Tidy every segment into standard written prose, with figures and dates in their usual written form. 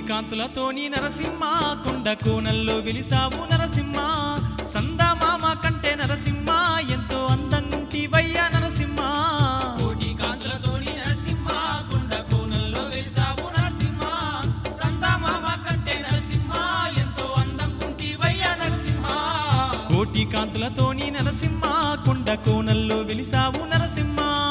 కాంతులతోని నరసింహ కొండ కోనల్లో వెలిసావు నరసింహ సందమామ కంటే నరసింహ ఎంతో అందంగుంటివయ్యా నరసింహ కోటి కాంతులతోని నరసింహ కొండ కోనల్లో వెలిసావు నరసింహ సందమామ కంటే నరసింహ ఎంతో అందంగుంటివయ్యా నరసింహ కోటి కాంతులతోని నరసింహ కొండ కోనల్లో వెలిసావు నరసింహ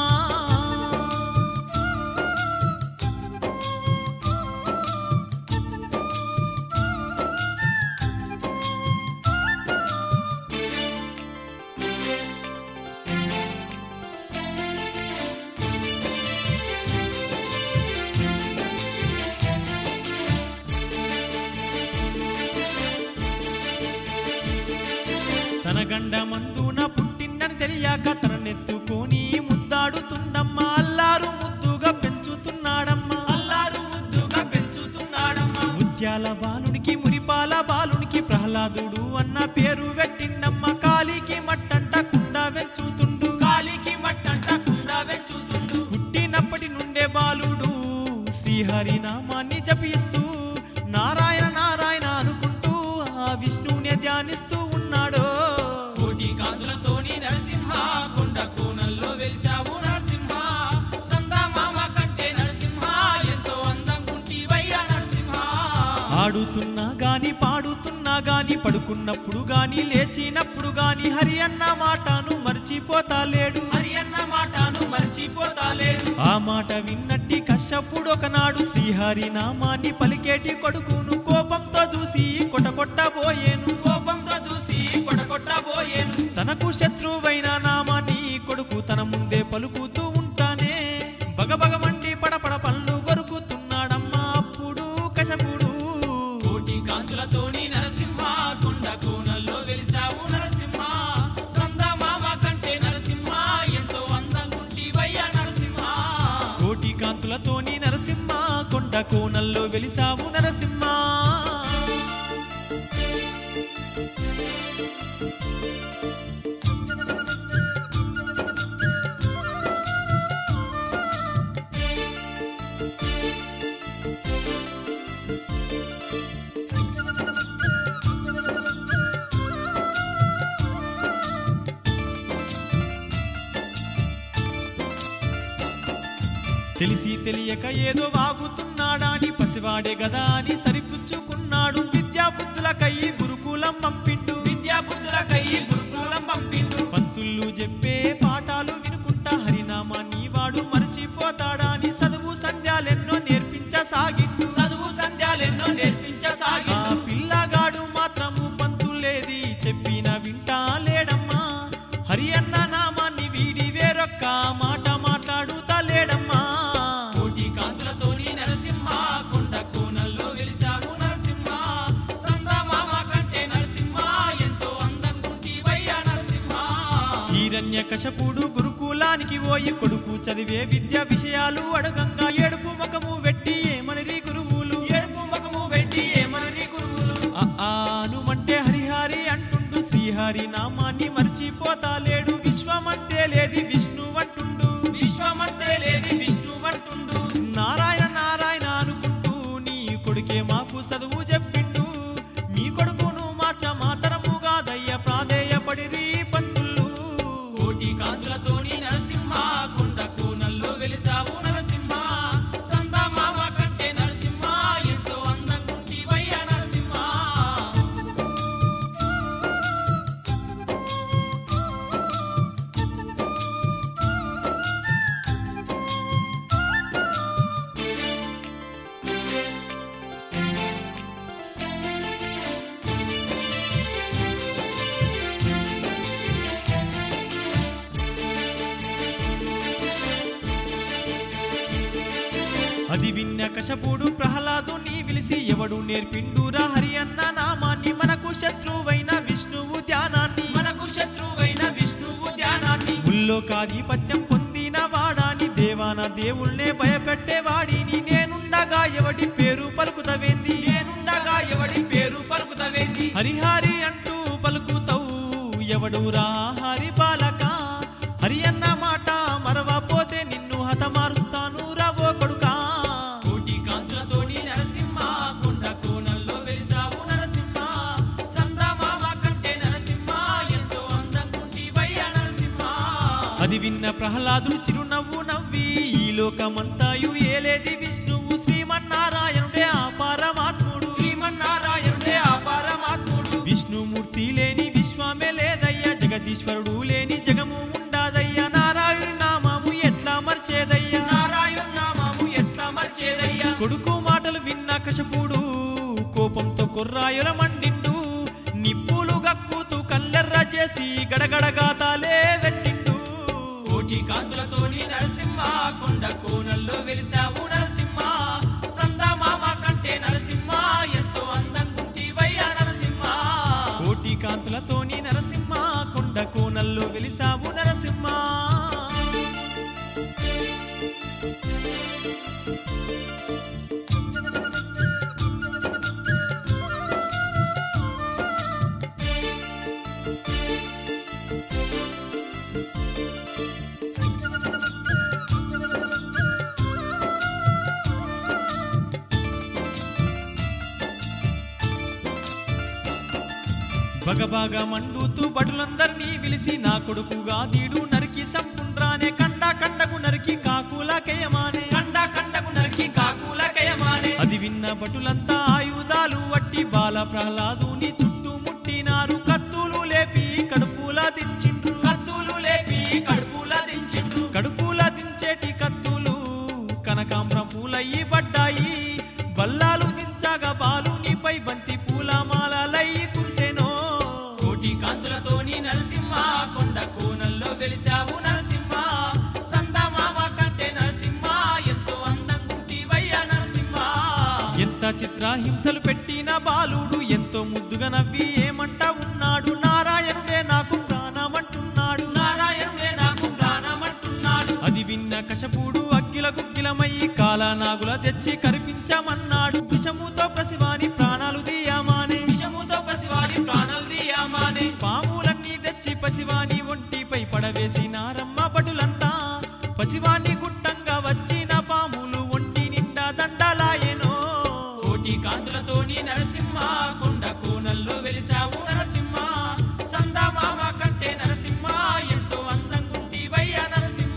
తన గండ మందున పుట్టిండని తెలియక తననెత్తుకొని ముద్దాడుతుండమ్మ అల్లారు ముద్దుగా పెంచుతున్నాడమ్మా ముత్యాల బాలునికి మురిపాల బాలునికి ప్రహ్లాదుడు అన్న పేరు పెట్టిండమ్మ కాలికి మట్టంటకుండా వెంచుతుండు పుట్టినప్పటి నుండే బాలుడు శ్రీహరి నామాన్ని జపిస్తూ నారాయణ నారాయణ అనుకుంటూ ఆ విష్ణువుని ధ్యానిస్తూ ఉన్నాడో కోటి కాంతులతోని నరసింహ కొండ కోనల్లో వెలిసావు నరసింహ సందమామ కంటే నరసింహ ఎంతో అందంగుంటివయ్యా నరసింహ ఆడుతున్నా గాని పాడుతున్నా గాని పడుకున్నప్పుడు గాని లేచినప్పుడు గాని హరి అన్న మాటను మర్చిపోతాలేడు ఆ మాట విన్నట్టి కశ్యపుడు ఒకనాడు శ్రీహరి నామాన్ని పలికేటి కొడుకును కోపంతో చూసి కొట్టబోయేను తనకు శత్రువైన నామాన్ని కొడుకు తన ముందే పలుకుతూ ఉంటానే బగబగమండి పడపడ పళ్ళు గొరుకుతున్నాడమ్మా అప్పుడు కశ్యపుడు కోటి కాంతులతోని నరసింహ కొండ కోనల్లో వెలిసావు నరసింహ సందమామ కంటే నరసింహ ఎంతో అందంగుంటివయ్యా నరసింహ కోటి కాంతులతోని నరసింహ కొండ కోనల్లో వెలిసావు నరసింహ తెలిసి తెలియక ఏదో వాగుతున్నాడా అని పసివాడే గదా అని సరిపుచ్చుకున్నాడు విద్యాబుద్ధులకై గురుకులం పంపిండు పంతుళ్ళు చెప్పే పాఠాలు వినుకుంటా హరినామాన్ని వాడు మర్చిపోతాడా అని చదువు సంధ్యాలెన్నో నేర్పించసాగిండు ఆ పిల్లగాడు మాత్రము పంతులేది చెప్పిన వింటా లేడమ్మా హరి అన్న నామాన్ని వీడి వేరొక్క మాట మాట్లాడుతా లేడమ్మా కోటి కాంతులతోని నరసింహ కొండ కోనల్లో వెలిసావు నరసింహ సందమామ కంటే నరసింహ ఎంతో అందంగుంటివయ్యా నరసింహ హిరణ్యకశపుడు గురుకులానికి పోయి కొడుకు చదివే విద్య విషయాలు అడగంగా ఏడుపు ముఖము పెట్టి ఏమనిరి గురువులు అనుమంటే హరిహరి అంటుండు శ్రీహరి నామాన్ని మర్చిపోతాలేడు విశ్వమంతే లేది విష్ణు అంటుండు నారాయణ నారాయణ అనుకుంటూ నీ కొడుకే మాకు చదువు చెప్పిండు నీ కొడుకును మాతరముగా దయ్య ప్రాధేయపడిరి పంతులు కోటి కాంతులతోని నరసింహ కొండ కోనల్లో వెలిసావు నరసింహ సందమామ కంటే నరసింహ ఎంతో అందంగుంటివయ్యా నరసింహ అది విన్న కశపుడు ప్రహ్లాదుని పిలిచి ఎవడు నేర్పిండురా హరి అన్న నామాన్ని మనకు శత్రువైన విష్ణువు ధ్యానాన్ని ముల్లోకాధిపత్యం పొందిన వాడాని దేవాన దేవుళ్ళే భయపెట్టేవాడిని నేనుండగా ఎవడి పేరు పలుకుతవేంది హరిహరి అంటూ పలుకుతావు ఎవడురా హరి బాలక హరి అన్న మాట మరవపోతే నిన్ను హతమారుస్తాను రావో కొడుకా కోటి కాంతులతోని నరసింహ అది విన్న ప్రహ్లాదుడు చిరునవ్వు నవ్వి ఈ లోకమంతాయు ఏలేది విష్ణువు శ్రీమన్నారాయణుడే ఆ పరమాత్ముడు శ్రీమన్నారాయణుడే ఆ పరమాత్ముడు విష్ణుమూర్తి లేని విశ్వమే లేదయ్యా జగదీశ్వరుడు లేని జగము ఉండాదయ్యా నారాయణుని నామము ఎట్లా మర్చేదయ్యా నారాయణ నామము ఎట్లా మర్చేదయ్యా కొడుకు మాటలు విన్న కశపుడు కోపంతో కొర్రాయుల మండిండు నిప్పులు గక్కుతూ కల్లెర్ర చేసి గడగడగాతాలే వెట్టిండు కోటి కాంతులతోని నరసింహ కొండ కోనల్లో వెలిసావు నరసింహ సందమామ కంటే నరసింహ ఎంతో అందంగుంటివయ్యా నరసింహ కోటి కాంతులతోని నరసింహ కొండ కోనల్లో వెలిసావు నరసింహ బగబాగా మండుతూ బటులందర్నీ విలిసి నా కొడుకుగా దీడు నరికి సంపుండ్రానే కండ కండకు నరికి కాకులకేయమానే కండ కండకు నరికి కాకులకయమానే అది విన్న భటులంతా ఆయుధాలు వట్టి బాల ప్రహ్లాదుని చుట్టూ ముట్టినారు కత్తులు లేపి కడుపులా దించిండ్రు కత్తులు లేపి కడుపులా దించిండ్రు కడుపులా దించేటి కత్తులు కనకాంబరం పూలయ్యి పడ్డాయి బల్లాలు దించగా బాలునిపై బంతి పూల మాలలయ్యి కురిసెనో కోటి కాంతులతోని నరసింహ కొండ కోనల్లో వెలిసావు నరసింహ సందమామ కంటే నరసింహ ఎంతో అందంగుంటివయ్యా నరసింహ ఎంత చిత్రహింసలు పెట్టిన బాలుడు ఎంతో ముద్దుగా నవ్వి ఏమంట ఉన్నాడు నారాయణుడే నాకు ప్రాణమంటున్నాడు నారాయణుడే నాకు ప్రాణమంటున్నాడు అది విన్న కశపుడు అగ్గిల గుగ్గిలమయ్యి కాలనాగుల తెచ్చి కరిపించమన్నాడు విషముతో ప్రసివాని ప్రాణాలు తీయమానే విషముతో పసివాడి ప్రాణాలు తీయమానే పాములన్నీ తెచ్చి పసివాని ఒంటిపై పడవేసినారమ్మ భటులంతా పసివాని గుట్టంగా వచ్చిన పాములు ఒంటి నిండా దండలాయెనో కోటి కాంతులతోని నరసింహ కొండ కోనల్లో వెలిసావు నరసింహ సందమామ కంటే నరసింహ ఎంతో అందంగుంటివయ్యా నరసింహ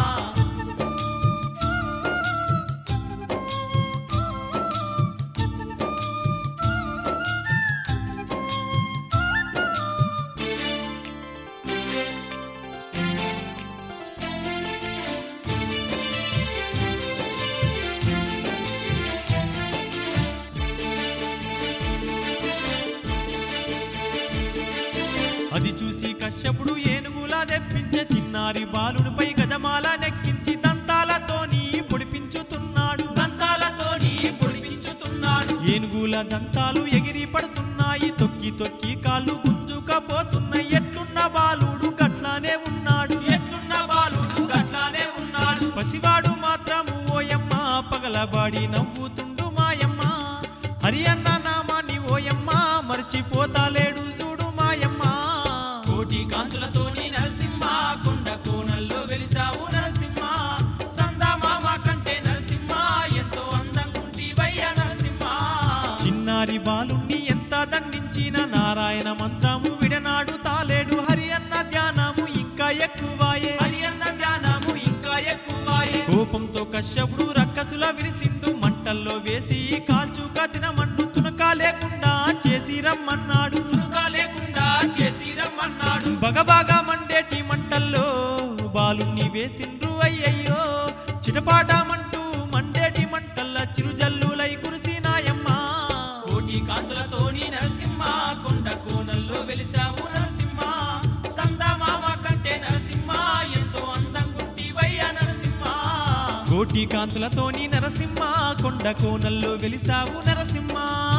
అది చూసి కశ్యపుడు ఏనుగులా తెప్పించే చిన్నారి బాలునిపై గజమాల నెక్కించి దంతాలతోని పొడిపించుతున్నాడు దంతాలతోని పొడిపించుతున్నాడు ఏనుగుల దంతాలు ఎగిరి పడుతున్నాయి తొక్కి తొక్కి కాళ్ళు గుంజుకపోతున్నాయి ఎట్లున్న బాలుడు గట్లానే ఉన్నాడు ఎట్లున్న బాలుడు గట్లానే ఉన్నాడు పసివాడు మాత్రము ఓయమ్మ పగలబాడి నవ్వుతుండు మాయమ్మ హరి అన్న నామాన్ని ఓయమ్మ మర్చిపోతాలేడు చూడు మాయమ్మ కోటి కాంతులతోని నరసింహ కొండ కోనల్లో వెలిసావు నరసింహ సందమామ కంటే నరసింహ ఎంతో అందంగుంటివయ్యా నరసింహ చిన్నారి బాలుణ్ణి ఎంత దండించిన నారాయణ మంత్రము విడనాడు తాలేడు హరి అన్న ధ్యానము ఇంకా ఎక్కువాయే హరి అన్న జ్ఞానము ఇంకా ఎక్కువాయే కోపంతో కశ్యపుడు రక్కసుల విరిసిండు మంటల్లో వేసి కాల్చుక తినమండు తునక లేకుండా చేసి రమ్మన్నాడు తునుక లేకుండా చేసి రమ్మన్నాడు బగబాగా మండేటి మంటల్లో బాలుణ్ణి వేసిండ్రు అయ్యయ్యో చిటపాటమంటూ మండేటి మంటల్ల చిరుజల్లులై కురిసినాయమ్మ కోటి కాంతులతోని నరసింహ కొండ కోనల్లో వెలిసావు నరసింహ సందమామ కంటే నరసింహ ఎంతో అందంగుంటివయ్యా నరసింహ కోటి కాంతులతోని నరసింహ కొండ కోనల్లో వెలిసావు నరసింహ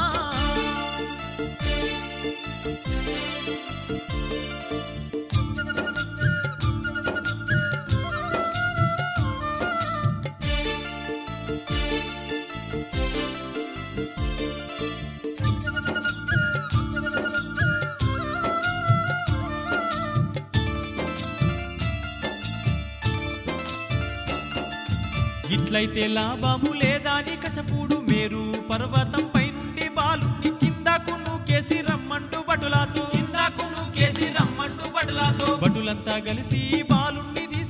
ఇట్లయితే లాభము లేదాని కశపుడు మేరు పర్వతంపై నుండి బాలుణ్ణి కిందకు నూకేసి రమ్మంటూ బటులాతో కిందకు నూకేసి రమ్మంటూ బడులాతో బటులంతా కలిసి బాలుణ్ణి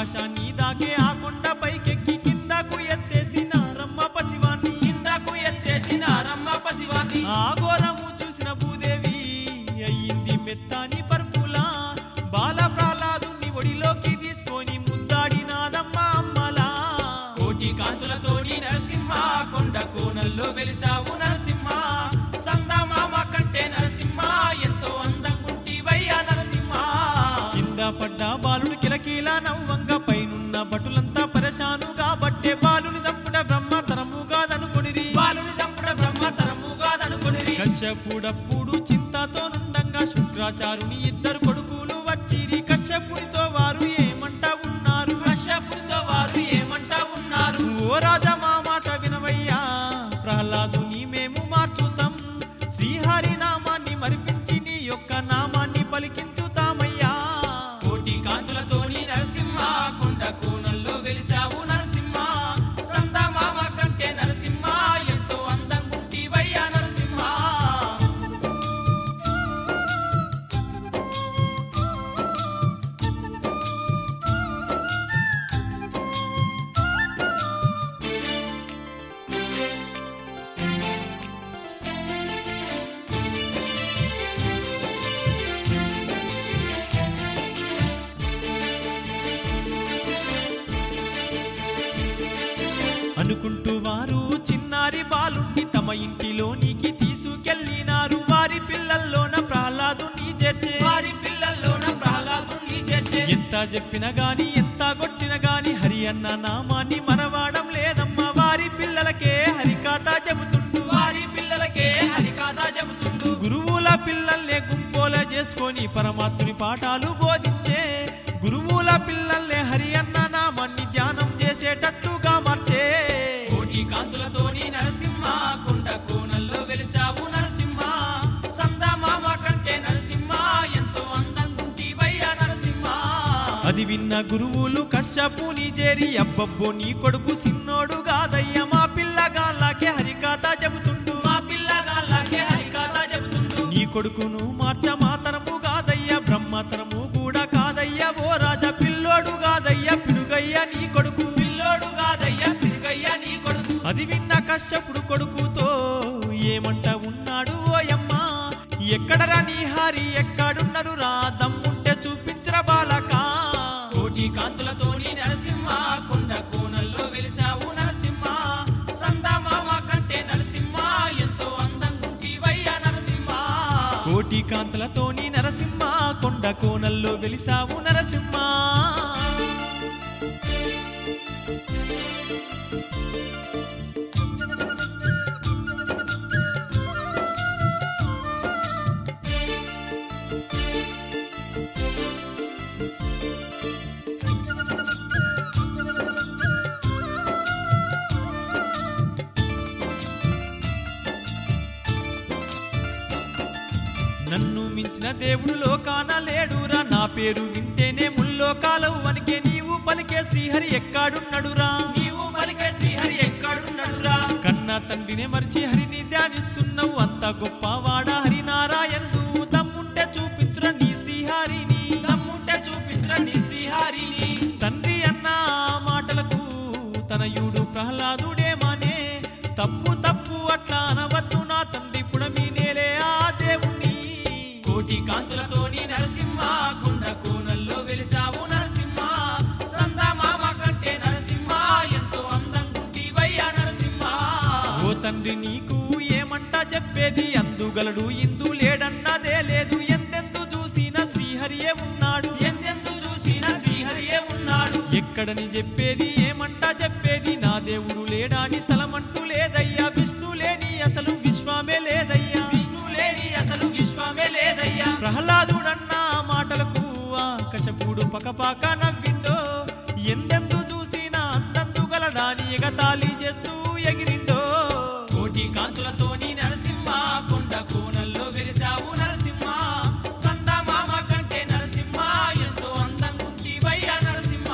ఆకాశాన్ని దాకే ఆ కొండ పైకెక్కి కిందకు ఎత్తేసినారమ్మ పసివాణ్ణి. కిందకు ఎత్తేసినారమ్మ పసివాణ్ణి. ఆ ఘోరము చూసిన భూదేవి అయ్యింది మెత్తాని పరుపులా. బాల ప్రహ్లాదుని ఒడిలోకి తీసుకొని ముద్దాడినాదమ్మ అమ్మలా. కోటి కాంతులతోని నరసింహ కొండ కోనల్లో వెలిసావు నరసింహ. సందమామ కంటే నరసింహ ఎంతో అందంగుంటివయ్యా నరసింహ. కింద పడ్డ బాలుడు కిలకీల నవ్వంగా పైనున్న భటులంతా పరేషాను కాబట్టే బాలుని చంపుట బ్రహ్మతరము కాదనుకొనిరి. బాలుని చంపుట బ్రహ్మతరము కాదనుకొనిరి. కశ్యపుడప్పుడు చింతతో నుండంగా శుక్రాచార్యుని ఇద్దరు కొడుకులు వచ్చిరి. కశ్యపునితో వారు ఏమంటా ఉన్నారు. కశ్యపునితో వారు ఏమంటా ఉన్నారు. ఓ రాజా మా మాట వినవయ్యా, ప్రహ్లాదుని మేము మార్చుతాం. శ్రీహరి నామాన్ని మరిపించి నీ యొక్క నామాన్ని పలికించుతామయ్యా. కోటి కాంతులతోని నరసింహ కొండ కోనల్లో వెలిసావు నరసింహ. సందమామ కంటే నరసింహ ఎంతో అందంగుంటివయ్యా నరసింహ. అనుకుంటూ వారు చిన్నారి బాలుణ్ణి తమ ఇంటిలోనికి తీసుకెళ్ళినారు. వారి పిల్లల్లోన ప్రహ్లాదుని చేర్చే. వారి పిల్లల్లోన ప్రహ్లాదుని చేర్చే. ఎంత చెప్పినా గాని ఎంత కొట్టినా గాని హరి అన్న నామాన్ని మరవాడం లేదమ్మా. వారి పిల్లలకే హరికథ చెబుతుండు. వారి పిల్లలకే హరికథ చెబుతుండు. గురువుల పిల్లల్నే గుంపోల చేసుకొని పరమాత్ముని పాఠాలు బోధించే. గురువుల పిల్లల్నే హరి అన్న నామాన్ని ధ్యానం చేసేటట్లుగా మార్చే. కోటి కాంతులతోని నరసింహ కొండ కోనల్లో వెలిసావు నరసింహ. సందమామ కంటే నరసింహ ఎంతో అందంగుంటివయ్యా నరసింహ. అది విన్న గురువులు కశ్యపుని చేరి అబ్బబ్బో నీ కొడుకు సిన్నోడు కాదయ్య, మా పిల్లగాళ్ళకే హరికథ చెబుతుండు. మా పిల్లగాళ్ళకే హరికథ చెబుతుండు. నీ కొడుకును మార్చ మాతరము కాదయ్య, బ్రహ్మతరము కూడా కాదయ్య. ఓ రాజా పిల్లోడు కాదయ్య, పిడుగయ్య నీ కొడుకు. పిల్లోడు కాదయ్యా పిరుగయ్యా నీ కొడుకు. అది విన్న కశ్యపుడు కొడుకుతో ఏమంట ఉన్నాడు ఓయమ్మా. ఎక్కడరా నీ హరి ఎక్కడున్నారు రా, దమ్ముంటే చూపించరా బాలకా. కోటి కాంతులతోని నరసింహ కొండ కోనల్లో వెలిసావు నరసింహ. సందమామ కంటే నరసింహ ఎంతో అందంగుంటివయ్యా నరసింహ. కోటి కాంతులతోని నరసింహ కొండ కోనల్లో వెలిసావు నరసింహ. నన్ను మించిన దేవుడు లోకాన లేడురా, నా పేరు వింటేనే ముల్లోకాలవు వనికే. నీవు పలికే శ్రీహరి ఎక్కడున్నడురా, నీవు పలికే శ్రీహరి ఎక్కడున్నడురా. కన్న తండ్రినే మరిచి హరిని ధ్యానిస్తున్నావు. అంత గొప్పవాడా హరినారాయణుడు, దమ్ముంటే చూపించురా నీ శ్రీహరిని. దమ్ముంటే చూపించురా నీ శ్రీహరిని. తండ్రి అన్న మాటలకు తనయుడు ప్రహ్లాదుడేమానే. తప్పు తప్పు అట్లా అనవద్దు నా తండ్రి పుడమి నేలే ఆ దేవుణ్ణి. కోటి కాంతులతోని నరసింహ కొండ కోనల్లో వెలిసావు నరసింహ. సందమామ కంటే నరసింహ ఎంతో అందంగుంటివయ్యా నరసింహ. ఓ తండ్రి నీకు ఏమంటా చెప్పేది, అందుగలడు ఇందు లేడన్నదే లేదు. ఎంతెందు చూసిన శ్రీహరియే ఉన్నాడు, ఎందెందు చూసినా శ్రీహరియే ఉన్నాడు. ఎక్కడని చెప్పేది ఏమంటా చెప్పేది. నా దేవుడు లేడాని స్థలమంటూ లేదయ్యా, విష్ణు లేని అసలు విశ్వమే లేదయ్యా. విష్ణు లేని అసలు విశ్వమే లేదయ్యా. ప్రహ్లాదుడన్న మాటలకు ఆకాశపుడు పకపాక నవ్విండో. ఎందెందు చూసినా అందందు గలడాని ఎగతాళి చేస్తూ ఎగిరిండో. కోటి కాంతులతోని నరసింహ కొండ కోనల్లో వెలిసావు నరసింహ. సందమామ కంటే నరసింహ ఎంతో అందంగుంటివయ్యా నరసింహ.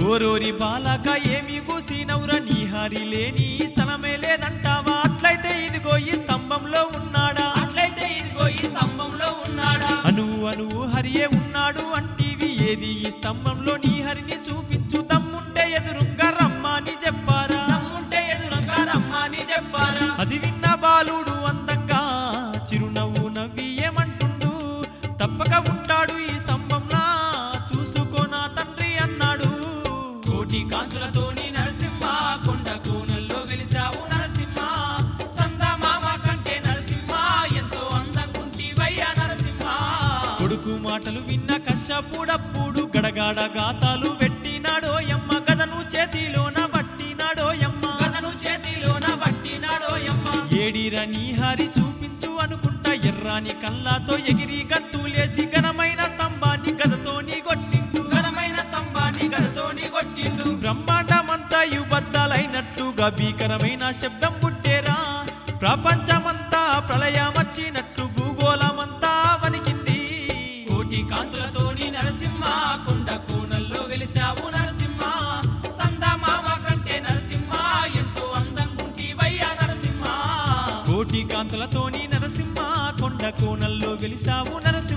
ఓరోరి బాలక ఏమి కూసినవుర నీ హరి లేని స్థలమే లేదంటావా అట్లయితే ఇదిగో ఈ స్తంభంలో ఉన్నాడా అట్లయితే ఇదిగో ఈ స్తంభంలో ఉన్నాడా అనువు హరియే ఉన్నాడు అంటివి ఏది ఈ స్తంభంలో నీ హరిని చూపించు తమ్ముంటే ఎదురుంగా రమ్మని చెప్పారా తమ్ముంటే ఎదురుగా రమ్మని చెప్పారా అది విన్న బాలుడు అందంగా చిరునవ్వు నవ్వి ఏమంటుండు తప్పక ఉంటాడు ఈ స్తంభంలా చూసుకోనా తండ్రి అన్నాడు కోటి కాంతులతోని నరసింహ కొండ కోనల్లో వెలిసావు నరసింహ సందమామ కంటే నరసింహ ఎంతో అందంగుంటివయ్యా నరసింహ కొడుకు మాటలు విన్న కశ్యపుడప్పుడు గడగాడ గాతాలు పెట్టినాడోయమ్మ గదను చేతిలోన పట్టినాడోయమ్మ గదను చేతిలోన పట్టినాడోయమ్మ ఏడిరా నీ హరి చూపించు అనుకుంటా ఎర్రాని కళ్ళతో ఎగిరి గంతులేసి ఘనమైన స్తంభాన్ని గదతోని కొట్టిండు ఘనమైన స్తంభాన్ని గదతోని కొట్టిండు బ్రహ్మాండమంతయు బద్దలైనట్టుగా భీకరమైన శబ్దం పుట్టేరా ప్రపంచమంతా ప్రళయమచ్చినట్లు భూగోళమంతా వణికింది కోటి కాంతులతోని నరసింహ కొండ కోనల్లో వెలిసావు నరసింహ సందమామ కంటే నరసింహ ఎంతో అందంగుంటివయ్యా నరసింహ కోటి కాంతులతోని నరసింహ కొండ కోనల్లో వెలిసావు నరసింహ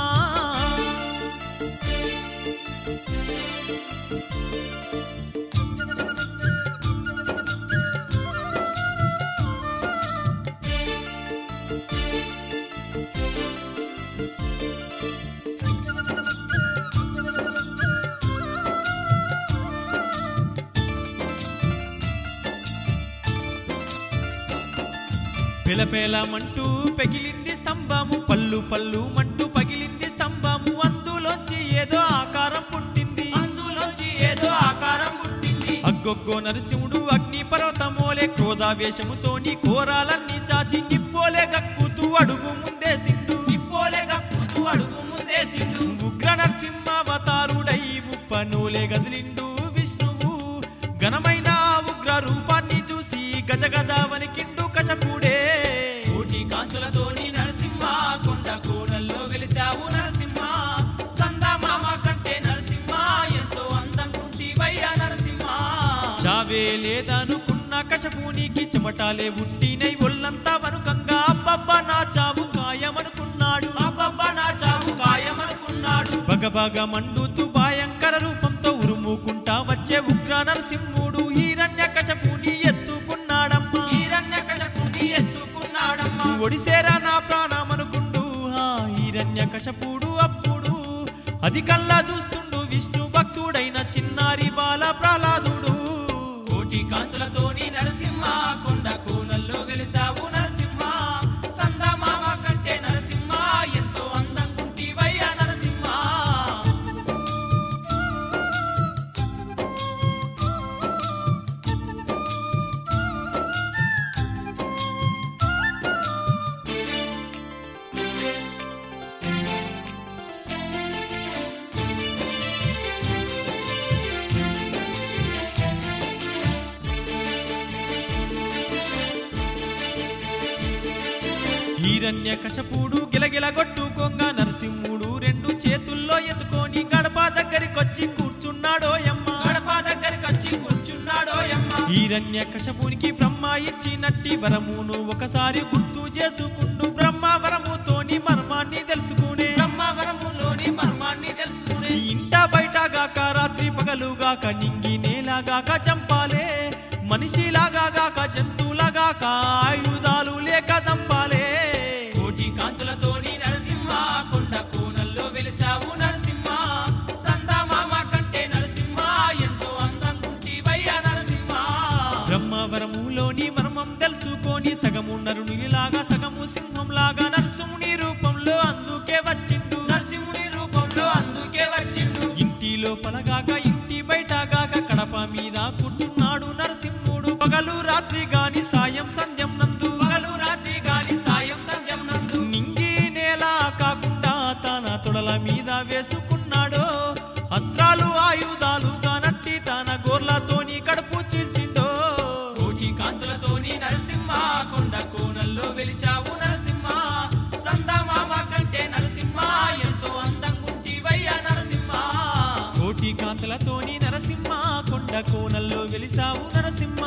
పెలపేలమంటూ పెగిలింది స్తంభము పల్లు పల్లు మంటూ పగిలింది స్తంభము అందులోంచి ఏదో ఆకారం పుట్టింది అందులోంచి ఏదో ఆకారం పుట్టింది అగ్గొగ్గో నరసింహుడు అగ్ని పర్వతమోలే క్రోధావేశముతోని కోరాలన్నీ చాచి నిప్పోలే గక్కుతూ అడుగు ముందేసిండు నిప్పోలే గక్కుతూ అడుగు ముందేసిండు ఉగ్ర నరసింహావతారుడై ఉప్పనోలే గదిలిండు విష్ణువు ఘనమైన ఉగ్ర రూపాన్ని చూసి గజగజ వణికిండు కశపుడే కోటి కాంతులతోని నరసింహ కొండ కోనల్లో వెలిసావు నరసింహ సందమామ కంటే నరసింహ ఎంతో అందంగుంటివయ్యా నరసింహ చావే లేదనుకున్న కశపునికి చెమటాలే ఉట్టినై ఒళ్ళంతా వనుకంగా అబ్బబ్బా నా చావు ఖాయమనుకున్నాడు అబ్బబ్బా నా చావు ఖాయమనుకున్నాడు బగబగ మండుతూ భయంకర రూపంతో ఉరుముకుంటా వచ్చే ఉగ్ర నరసింహుడు హిరణ్యకశపుని ఎత్తుకున్నాడమ్మా హిరణ్యకశపుని ఎత్తుకున్నాడమ్మా ఒడిసేరా నా ప్రాణమనుకుంటూ ఆ హిరణ్యకశపుడు అప్పుడు అది కల్లా చూస్తుండు విష్ణు భక్తుడైన చిన్నారి బాల ప్రహ్లాదుడు కోటి కాంతులతోని నరసింహ కొండ కోనల్లో వెలిసావు నరసింహ సందమామ కంటే నరసింహ ఎంతో అందంగుంటివయ్యా నరసింహ హిరణ్యకశపుడు గిలగిల కొట్టుకోంగా నరసింహుడు రెండు చేతుల్లో ఎత్తుకొని గడప దగ్గరికొచ్చి కూర్చున్నాడోయమ్మ గడప దగ్గరికొచ్చి కూర్చున్నాడోయమ్మ హిరణ్యకశపునికి బ్రహ్మ ఇచ్చినట్టి వరమును ఒకసారి గుర్తు చేసుకుంటూ బ్రహ్మ వరముతోని మర్మాన్ని తెలుసుకునే బ్రహ్మవరములోని మర్మాన్ని తెలుసుకునే ఇంట బయటగాక రాత్రి పగలుగాక నింగి నేలగాక చంపాలే మనిషిలాగాక జంతువులాగాక ఆయుధాలు లేక చంపాలే కోటి కాంతులతోని నరసింహ కొండ కోనల్లో వెలిసావు నరసింహ సందమామ కంటే నరసింహ ఎంతో అందంగుంటివయ్యా నరసింహ బ్రహ్మవరములోని మర్మం తెలుసుకొని సగము నరునిలాగా సగము సింహంలాగా నరసింహుని రూపంలో అందుకే వచ్చిండు నరసింహుని రూపంలో అందుకే వచ్చిండు ఇంటి లోపలగాక ఇంటి బయటగాక కడప మీద కూర్చున్నాడు నరసింహుడు పగలు రాత్రి గాని సాయం సంధ్యం నందు పగలు రాత్రి గాని సాయం సంధ్యం నందు నింగి నేల కాకుండా తన తొడల మీద వేసుకున్నాడో అస్త్రాలు ఆయుధాలు కానట్టి తన గోర్లతోని కడుపు చీల్చిండో కోటి కాంతులతోని నరసింహ కొండ కోనల్లో వెలిచావు నరసింహ సందమామ కంటే నరసింహ ఎంతో అందంగుంటివయ్యా నరసింహ కోటి కాంతలతోని నరసింహ కొండ కోనల్లో వెలిసావు నరసింహ.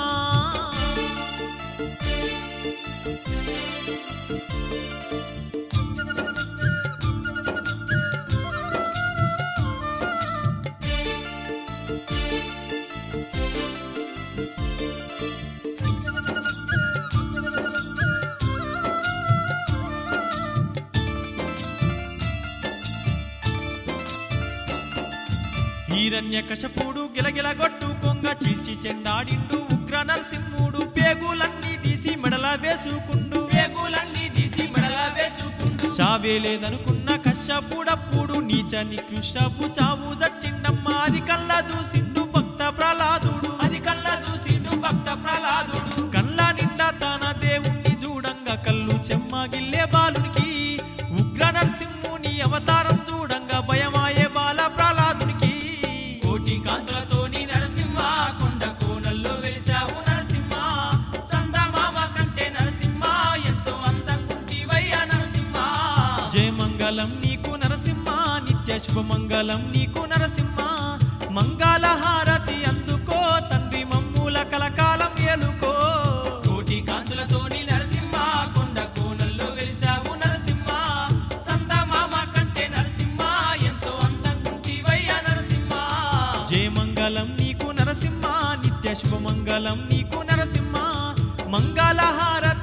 హిరణ్యకశపుడు గిలగిల గొట్టుకొంగ చీల్చి చెండాడిండు ఉగ్ర నరసింహుడు. పేగులన్నీ తీసి మెడల వేసుకుండు, పేగులన్నీ తీసి మెడల వేసుకుంటూ చావే లేదనుకున్న కశ్యపుడప్పుడు నీచ నికృష్టపు చావు దచ్చిండమ్మ. అది కళ్ళ చూసిండు భక్త ప్రహ్లాదుడు, అది కళ్ళ చూసిండు భక్త ప్రహ్లాదుడు. కళ్ళ నిండా తన దేవుణ్ణి చూడంగా కళ్ళు చెమ్మగిల్లే బాలునికి. ఉగ్ర నరసింహుని అవతారం చూడంగా భయమాయే బాల ప్రహ్లాదునికి. కోటి కాంతులతోని నరసింహ కొండ కోనల్లో వెలిసావు నరసింహ. సందమామ కంటే నరసింహ ఎంతో అందంగుంటివయ్యా నరసింహ. జయమంగళం నీకు నరసింహ, నిత్య శుభమంగళం నీకు నరసింహ. మంగళ హారతి అందుకో తండ్రి మమ్ముల కలకాలం ఏలుకో. కోటి కాంతులతోని నరసింహ కొండ కోనల్లో వెలిసావు నరసింహ. సందమామ కంటే నరసింహ ఎంతో అందంగుంటివయ్యా నరసింహ. జయమంగళం నీకు నరసింహ, నిత్య శుభమంగళం నీకు నరసింహ. మంగళ హారతి